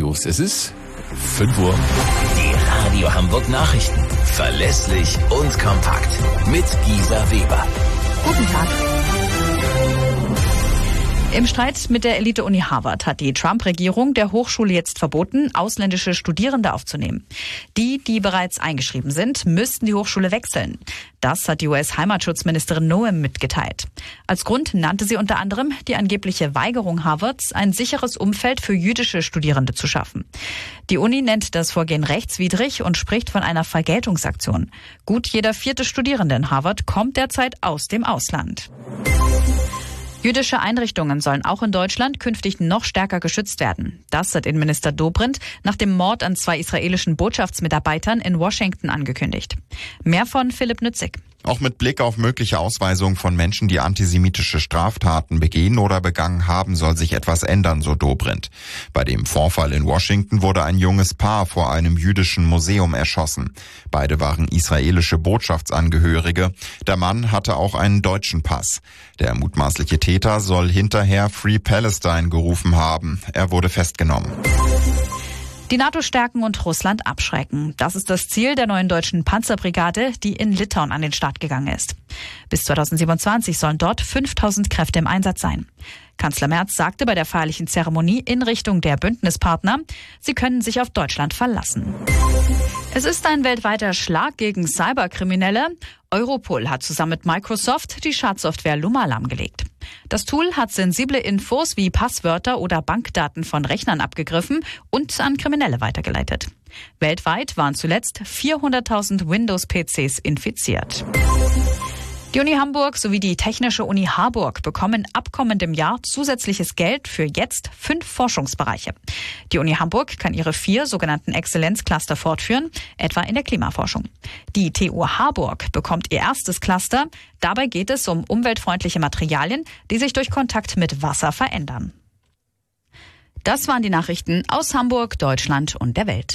los. Es ist 5 Uhr. Die Radio Hamburg Nachrichten. Verlässlich und kompakt. Mit Gisa Weber. Guten Tag. Im Streit mit der Elite-Uni Harvard hat die Trump-Regierung der Hochschule jetzt verboten, ausländische Studierende aufzunehmen. Die bereits eingeschrieben sind, müssten die Hochschule wechseln. Das hat die US-Heimatschutzministerin Noem mitgeteilt. Als Grund nannte sie unter anderem die angebliche Weigerung Harvards, ein sicheres Umfeld für jüdische Studierende zu schaffen. Die Uni nennt das Vorgehen rechtswidrig und spricht von einer Vergeltungsaktion. Gut jeder 4. Studierende in Harvard kommt derzeit aus dem Ausland. Jüdische Einrichtungen sollen auch in Deutschland künftig noch stärker geschützt werden. Das hat Innenminister Dobrindt nach dem Mord an 2 israelischen Botschaftsmitarbeitern in Washington angekündigt. Mehr von Philipp Nützig. Auch mit Blick auf mögliche Ausweisung von Menschen, die antisemitische Straftaten begehen oder begangen haben, soll sich etwas ändern, so Dobrindt. Bei dem Vorfall in Washington wurde ein junges Paar vor einem jüdischen Museum erschossen. Beide waren israelische Botschaftsangehörige. Der Mann hatte auch einen deutschen Pass. Der mutmaßliche Täter soll hinterher Free Palestine gerufen haben. Er wurde festgenommen. Die NATO stärken und Russland abschrecken. Das ist das Ziel der neuen deutschen Panzerbrigade, die in Litauen an den Start gegangen ist. Bis 2027 sollen dort 5000 Kräfte im Einsatz sein. Kanzler Merz sagte bei der feierlichen Zeremonie in Richtung der Bündnispartner, sie können sich auf Deutschland verlassen. Es ist ein weltweiter Schlag gegen Cyberkriminelle. Europol hat zusammen mit Microsoft die Schadsoftware Luma lahmgelegt. Das Tool hat sensible Infos wie Passwörter oder Bankdaten von Rechnern abgegriffen und an Kriminelle weitergeleitet. Weltweit waren zuletzt 400.000 Windows-PCs infiziert. Die Uni Hamburg sowie die Technische Uni Harburg bekommen ab kommendem Jahr zusätzliches Geld für jetzt 5 Forschungsbereiche. Die Uni Hamburg kann ihre 4 sogenannten Exzellenzcluster fortführen, etwa in der Klimaforschung. Die TU Harburg bekommt ihr erstes Cluster. Dabei geht es um umweltfreundliche Materialien, die sich durch Kontakt mit Wasser verändern. Das waren die Nachrichten aus Hamburg, Deutschland und der Welt.